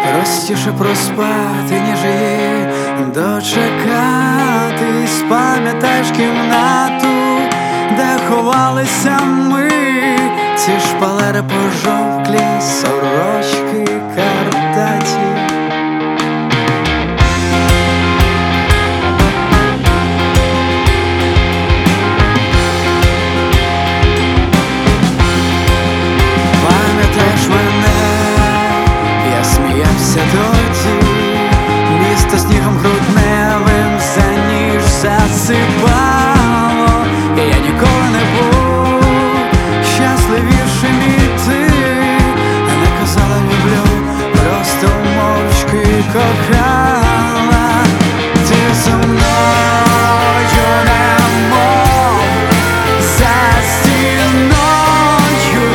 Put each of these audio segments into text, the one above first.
Простіше проспати, ніж її дочекатись. Пам'ятаєш кімнату, де ховалися ми, ці шпалери пожовклі, сорочки картаті. Тоді місто снігом грудневим за ніж засипало, і я ніколи не був щасливішим, і ти не казала люблю, просто мовчки кохала. Ти зі мною немов за стіною,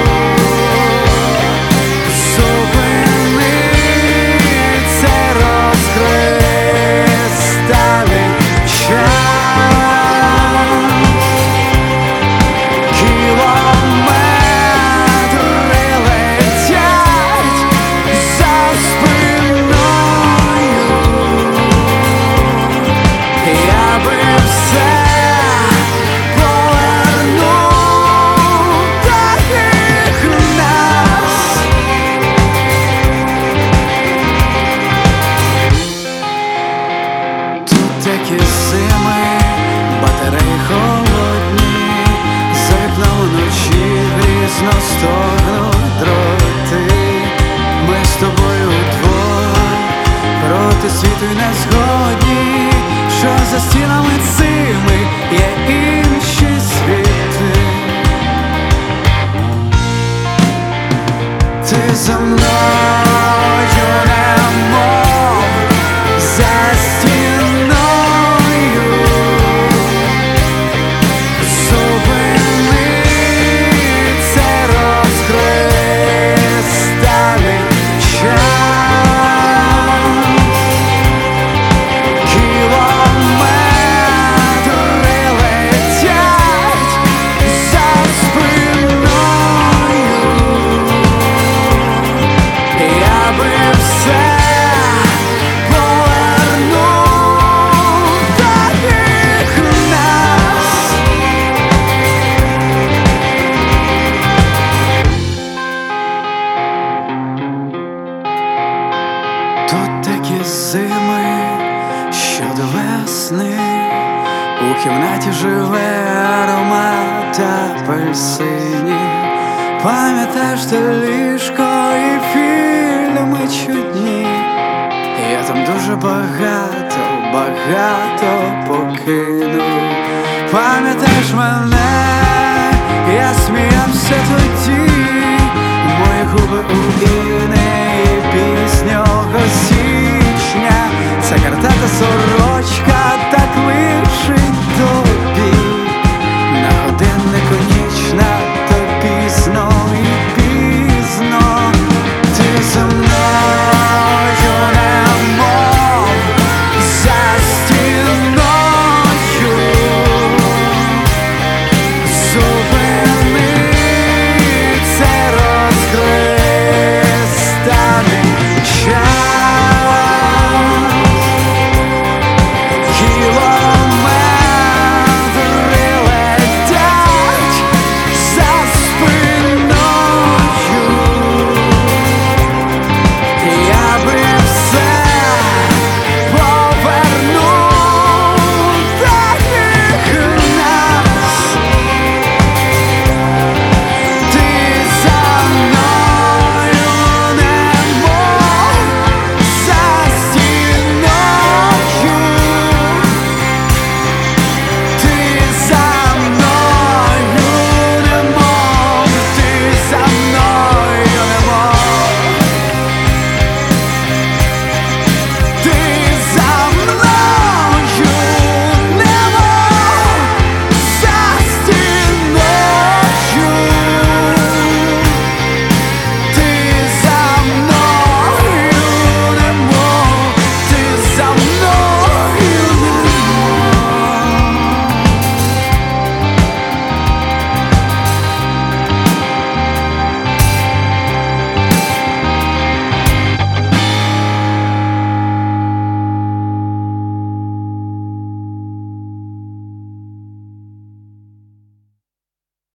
такі зими, батареї холодні, за вікном вночі грізно стогнуть дроти. Ми з тобою вдвох проти світу й не згодні, що за стінами цими є інші світи. Ти за мною немов за стіною, тут такі зими, що до весни у кімнаті живе аромат апельсинів. Пам'ятаєш те ліжко і фільми чудні, я там дуже багато покинув. Пам'ятаєш мене, я сміявся тоді, мої губи у інеї піснього січня, це картата сорочка.